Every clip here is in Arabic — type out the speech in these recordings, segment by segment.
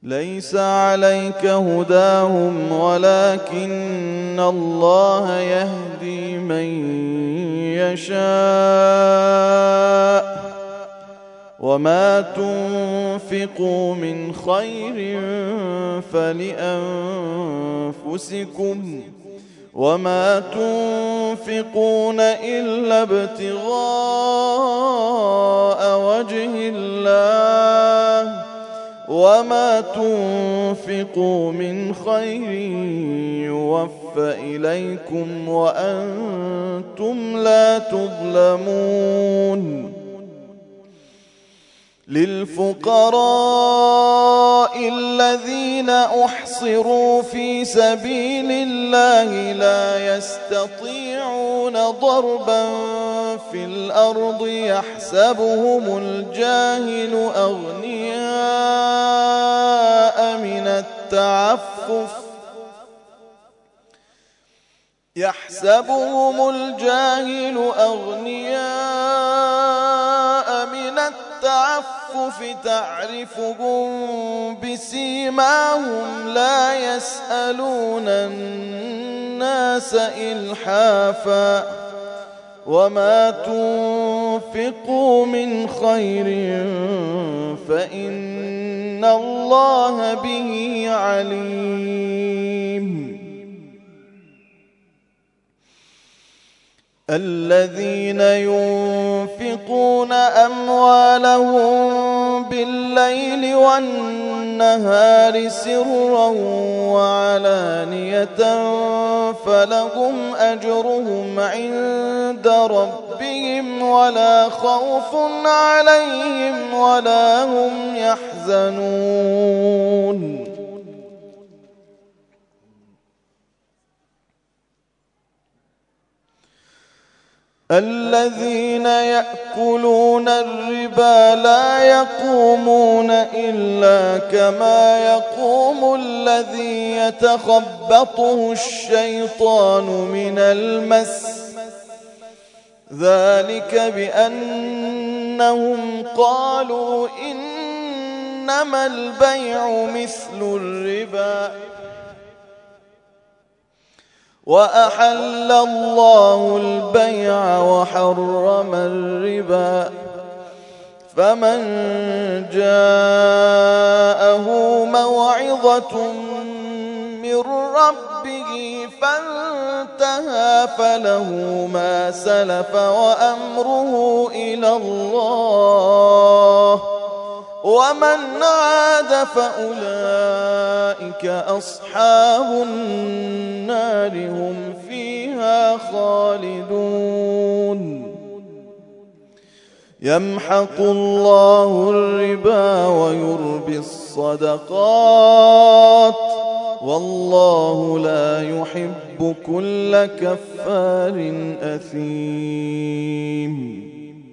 ليس عليك هداهم ولكن الله يهدي من يشاء وما تنفقوا من خير فلأنفسكم وما تنفقون إلا ابتغاء وجه الله وما تنفقوا من خير يوفى إليكم وأنتم لا تظلمون للفقراء الذين أحصروا في سبيل الله لا يستطيعون ضربا في الأرض يحسبهم الجاهل أغنياء من التعفف تعرفهم بسيماهم لا يسألون الناس إلحافا وما تنفقوا من خير فإن الله به عليم الذين ينفقون أموالهم بالليل والنهار سرا وعلانية فلهم أجرهم عند ربهم ولا خوف عليهم ولا هم يحزنون الذين يأكلون الربا لا يقومون إلا كما يقوم الذي يتخبطه الشيطان من المس ذلك بأنهم قالوا إنما البيع مثل الربا وأحل الله البيع وحرم الربا فمن جاءه موعظة من ربه فانتهى فله ما سلف وأمره إلى الله ومن عاد فأولئك أصحاب النار هم فيها خالدون يمحق الله الربا ويربي الصدقات والله لا يحب كل كفار أثيم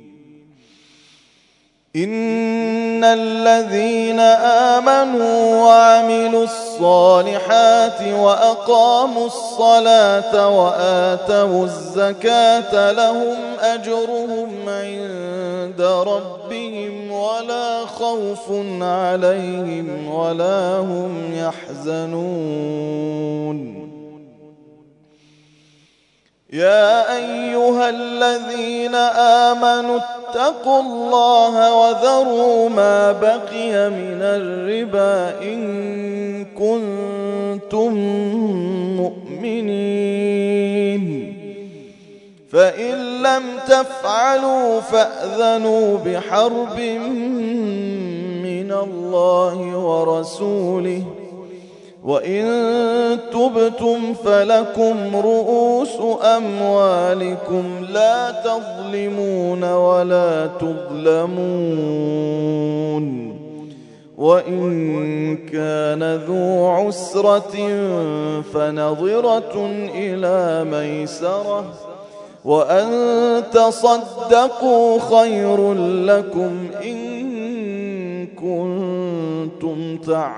إن الذين آمنوا وعملوا الصالحات وأقاموا الصلاة وآتوا الزكاة لهم أجرهم عند ربهم ولا خوف عليهم ولا هم يحزنون يا أيها الذين آمنوا اتقوا الله وذروا ما بقي من الربا إن كنتم مؤمنين فإن لم تفعلوا فأذنوا بحرب من الله ورسوله وإن تبتم فلكم رؤوس أموالكم لا تظلمون ولا تظلمون وإن كان ذو عسرة فنظرة إلى ميسرة وأن تصدقوا خير لكم إن كنتم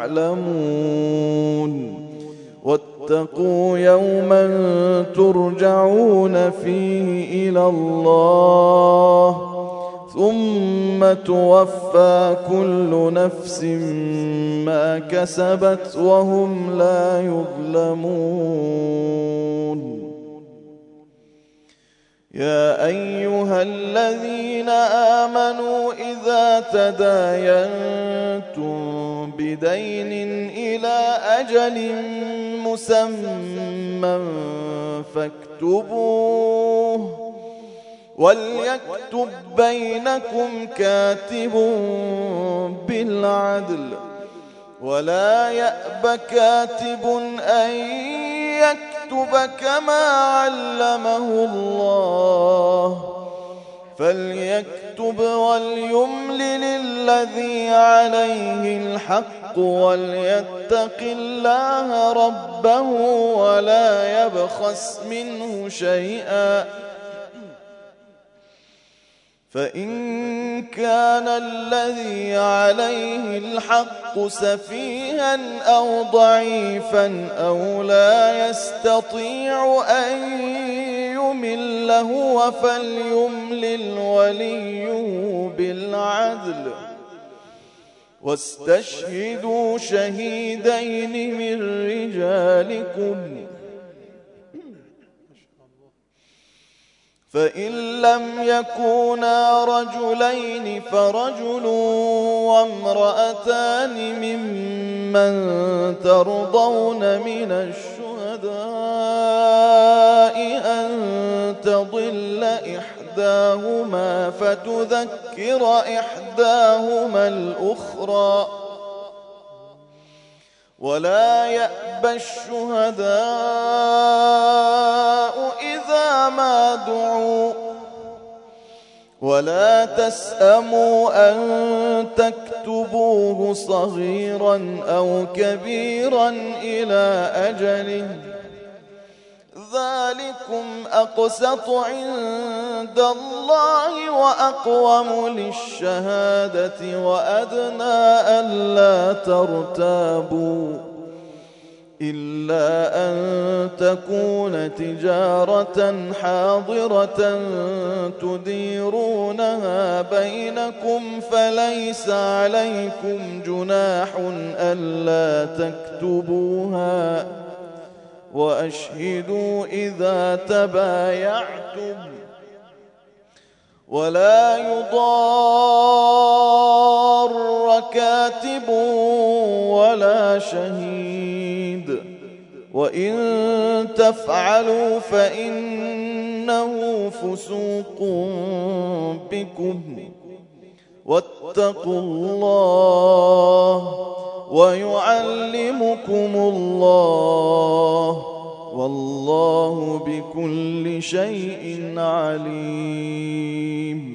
تعلمون واتقوا يوما ترجعون فيه إلى الله ثم توفى كل نفس ما كسبت وهم لا يظلمون. يا أيها الذين آمنوا إذا تداينتم بدين إلى أجل مسمى فاكتبوه، وليكتب بينكم كاتب بالعدل، ولا يأب كاتب أن يكتب كما علمه الله، فليكتب وليملل الذي عليه الحق وليتق الله ربه ولا يبخس منه شيئا، فإن كان الذي عليه الحق سفيها أو ضعيفا أو لا يستطيع أن يمل هو فليملل وليه بالعدل، واستشهدوا شهيدين من رجالكم، فإن لم يكونا رجلين فرجل وامرأتان ممن ترضون من الشهداء أن تضل إحداهما فتذكر إحداهما الأخرى، ولا يأبى الشهداء إذا ما دعوا، ولا تسأموا أن تكتبوه صغيرا أو كبيرا إلى أجله، ذلكم أقسط عند الله وأقوم للشهادة وأدنى ألا ترتابوا، إلا أن تكون تجارة حاضرة تديرونها بينكم فليس عليكم جناح ألا تكتبوها، وأشهدوا إذا تبايعتم، ولا يضار كاتب ولا شهيد، وإن تفعلوا فإنه فسوق بكم، واتقوا الله ويعلمكم الله والله بكل شيء عليم.